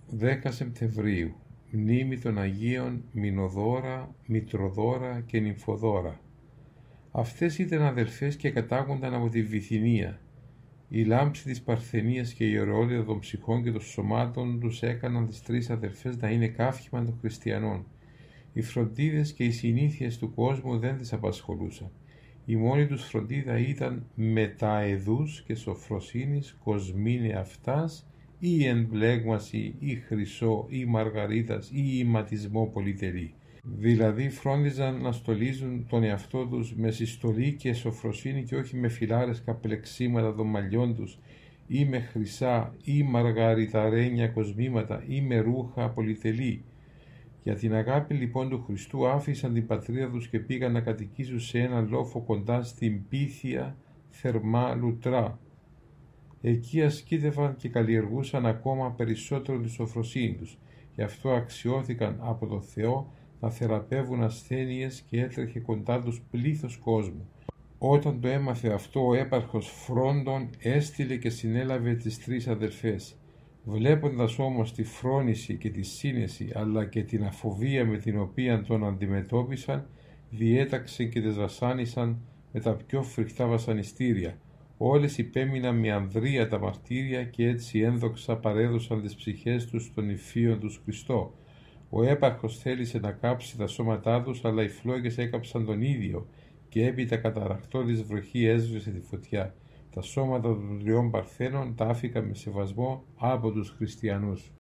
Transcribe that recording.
10 Σεπτεμβρίου, μνήμη των Αγίων Μηνοδώρα, Μητροδώρα και Νυμφοδώρα. Αυτές ήταν αδελφές και κατάγονταν από τη Βυθινία. Η λάμψη της παρθενίας και η ωραιότητα των ψυχών και των σωμάτων τους έκαναν τις τρεις αδελφές να είναι καύχημα των χριστιανών. Οι φροντίδες και οι συνήθειες του κόσμου δεν τις απασχολούσαν. Η μόνη τους φροντίδα ήταν μεταεδούς και σοφροσύνης κοσμήνε αυτάς ή εμπλέγμαση ή χρυσό ή μαργαρίτας ή ηματισμό πολυτερή. Δηλαδή φρόντιζαν να στολίζουν τον εαυτό τους με συστολή και σοφροσύνη και όχι με φυλάρες καπλεξίματα των μαλλιών τους ή με χρυσά ή μαργαριταρένια κοσμήματα ή με ρούχα πολυτελή. Για την αγάπη λοιπόν του Χριστού άφησαν την πατρίδα τους και πήγαν να κατοικήσουν σε έναν λόφο κοντά στην Πίθια Θερμά Λουτρά. Εκεί ασκήτευαν και καλλιεργούσαν ακόμα περισσότερο τη σοφροσύνη τους. Γι' αυτό αξιώθηκαν από τον Θεό να θεραπεύουν ασθένειες και έτρεχε κοντά τους πλήθος κόσμου. Όταν το έμαθε αυτό, ο έπαρχος Φρόντων έστειλε και συνέλαβε τις τρεις αδελφές. Βλέποντας όμως τη φρόνηση και τη σύνεση αλλά και την αφοβία με την οποία τον αντιμετώπισαν, διέταξε και τις βασάνισαν με τα πιο φρικτά βασανιστήρια. Όλες υπέμειναν με ανδρεία τα μαρτύρια και έτσι ένδοξα παρέδωσαν τις ψυχές τους στον υφίον τους Χριστό. Ο έπαρχος θέλησε να κάψει τα σώματά τους, αλλά οι φλόγες έκαψαν τον ίδιο και έπειτα καταρακτώδης βροχή έσβησε τη φωτιά. Τα σώματα των τριών παρθένων τα άφηκαν με σεβασμό από τους χριστιανούς.